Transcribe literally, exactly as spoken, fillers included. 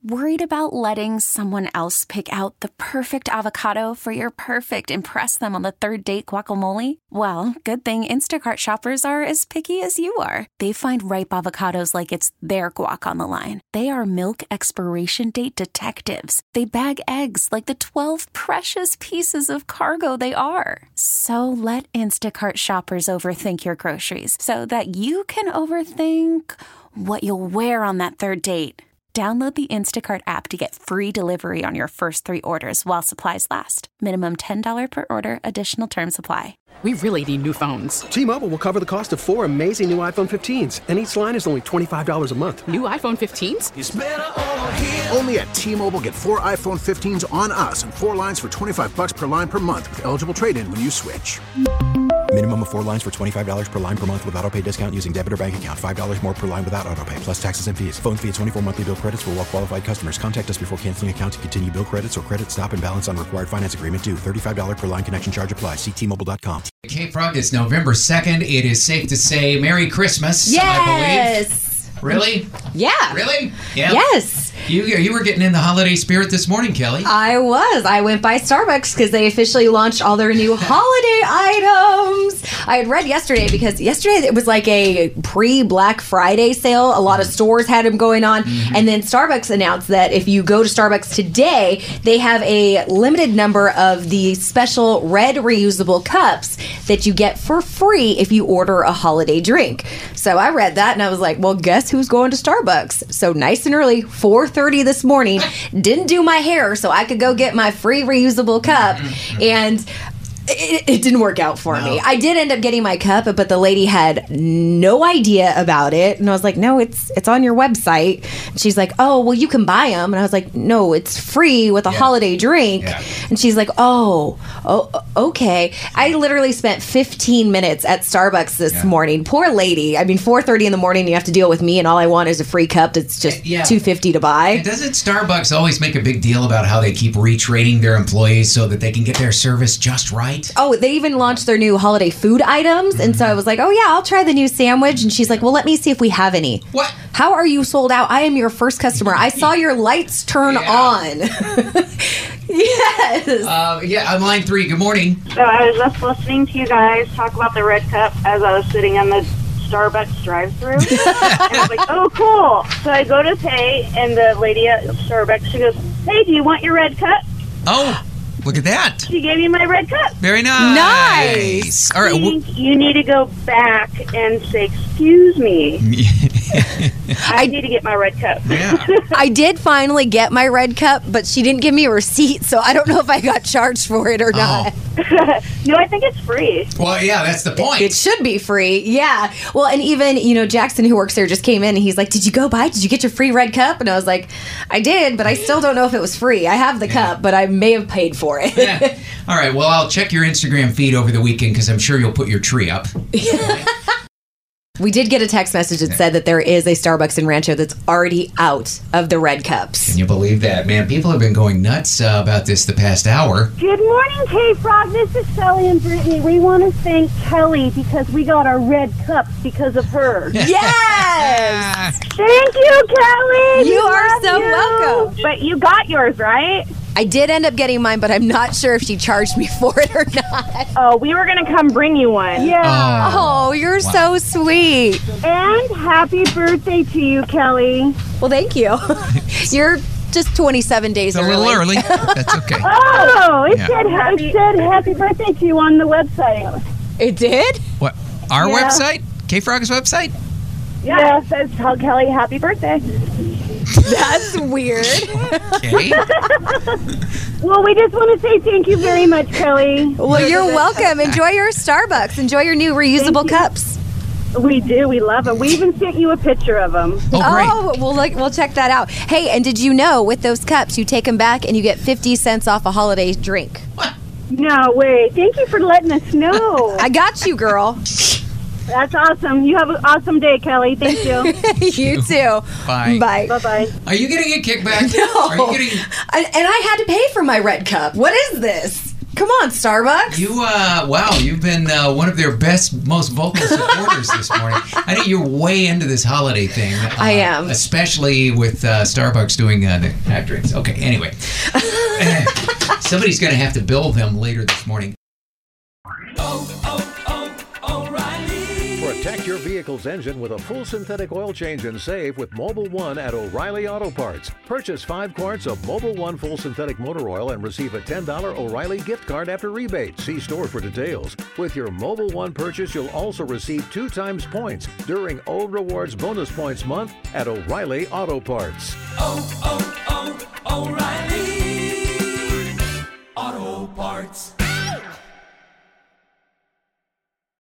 Worried about letting someone else pick out the perfect avocado for your perfect impress them on the third date guacamole? Well, good thing Instacart shoppers are as picky as you are. They find ripe avocados like it's their guac on the line. They are milk expiration date detectives. They bag eggs like the twelve precious pieces of cargo they are. So let Instacart shoppers overthink your groceries so that you can overthink what you'll wear on that third date. Download the Instacart app to get free delivery on your first three orders while supplies last. Minimum ten dollars per order. Additional terms apply. We really need new phones. T-Mobile will cover the cost of four amazing new iPhone fifteens, and each line is only twenty-five dollars a month. New iPhone fifteens? It's better over here. Only at T-Mobile, get four iPhone fifteens on us and four lines for twenty-five dollars per line per month with eligible trade-in when you switch. Minimum of four lines for twenty-five dollars per line per month with autopay discount using debit or bank account. five dollars more per line without autopay, plus taxes and fees. Phone fee at twenty-four monthly bill credits for well-qualified customers. Contact us before canceling account to continue bill credits or credit stop and balance on required finance agreement due. thirty-five dollars per line connection charge applies. See T Mobile dot com. K-Frog, it's November second. It is safe to say Merry Christmas, yes! I believe. Really? Yeah. Really? Yeah. Yes. You you were getting in the holiday spirit this morning, Kelly. I was. I went by Starbucks because they officially launched all their new holiday items. I had read yesterday because yesterday it was like a pre-Black Friday sale. A lot of stores had them going on. Mm-hmm. And then Starbucks announced that if you go to Starbucks today, they have a limited number of the special red reusable cups that you get for free if you order a holiday drink. So I read that and I was like, well, guess who's going to Starbucks? So nice and early, four thirty this morning, didn't do my hair so I could go get my free reusable cup, and It, it didn't work out for no. me. I did end up getting my cup, but the lady had no idea about it. And I was like, no, it's it's on your website. And she's like, oh, well, you can buy them. And I was like, no, it's free with a yeah. holiday drink. Yeah. And she's like, oh, oh, okay. I literally spent fifteen minutes at Starbucks this yeah. morning. Poor lady. I mean, four thirty in the morning, you have to deal with me, and all I want is a free cup that's just yeah. two fifty to buy. And doesn't Starbucks always make a big deal about how they keep retraining their employees so that they can get their service just right? Oh, they even launched their new holiday food items. And so I was like, oh, yeah, I'll try the new sandwich. And she's like, well, let me see if we have any. What? How are you sold out? I am your first customer. I saw your lights turn yeah. on. Yes. Uh, yeah, on line three. Good morning. So I was just listening to you guys talk about the red cup as I was sitting in the Starbucks drive-thru. And I was like, oh, cool. So I go to pay, and the lady at Starbucks, she goes, hey, do you want your red cup? Oh. Look at that. She gave me my red cup. Very nice. Nice. All right. I think you need to go back and say, excuse me. I need to get my red cup. Yeah. I did finally get my red cup, but she didn't give me a receipt, so I don't know if I got charged for it or not. Oh. No, I think it's free. Well, yeah, that's the point. It should be free. Yeah. Well, and even, you know, Jackson, who works there, just came in and he's like, did you go buy? Did you get your free red cup? And I was like, I did, but I still don't know if it was free. I have the yeah. cup, but I may have paid for it. Yeah. All right. Well, I'll check your Instagram feed over the weekend because I'm sure you'll put your tree up. We did get a text message that said that there is a Starbucks in Rancho that's already out of the red cups. Can you believe that? Man, people have been going nuts uh, about this the past hour. Good morning, K-Frog. This is Kelly and Brittany. We want to thank Kelly because we got our red cups because of her. Yes! Thank you, Kelly! You we are so you. welcome. But you got yours, right? I did end up getting mine, but I'm not sure if she charged me for it or not. Oh, we were going to come bring you one. Yeah. Oh, oh you're wow. so sweet. And happy birthday to you, Kelly. Well, thank you. You're just twenty-seven days it's early. A little early. That's okay. Oh, it, yeah. said, it said happy birthday to you on the website. It did? What? Our yeah. website? K-Frog's website? Yeah, yeah, it says tell Kelly happy birthday. That's weird. Okay. Well, we just want to say thank you very much, Kelly. Well, you're welcome. Enjoy your Starbucks. Enjoy your new reusable cups. We do. We love them. We even sent you a picture of them. Oh, great. Oh, we'll, look, we'll check that out. Hey, and did you know with those cups, you take them back and you get fifty cents off a holiday drink? What? No way. Thank you for letting us know. I got you, girl. That's awesome. You have an awesome day, Kelly. Thank you. You too. Bye. Bye. Bye-bye. Are you getting a kickback? No. Are you getting... I, and I had to pay for my red cup. What is this? Come on, Starbucks. You, uh, wow, you've been uh, one of their best, most vocal supporters this morning. I know you're way into this holiday thing. Uh, I am. Especially with uh, Starbucks doing uh, the hot drinks. Okay, anyway. Somebody's going to have to bill them later this morning. Protect your vehicle's engine with a full synthetic oil change and save with Mobil one at O'Reilly Auto Parts. Purchase five quarts of Mobil one full synthetic motor oil and receive a ten dollars O'Reilly gift card after rebate. See store for details. With your Mobil one purchase, you'll also receive two times points during O Rewards Bonus Points Month at O'Reilly Auto Parts. Oh, oh, oh, O'Reilly Auto Parts.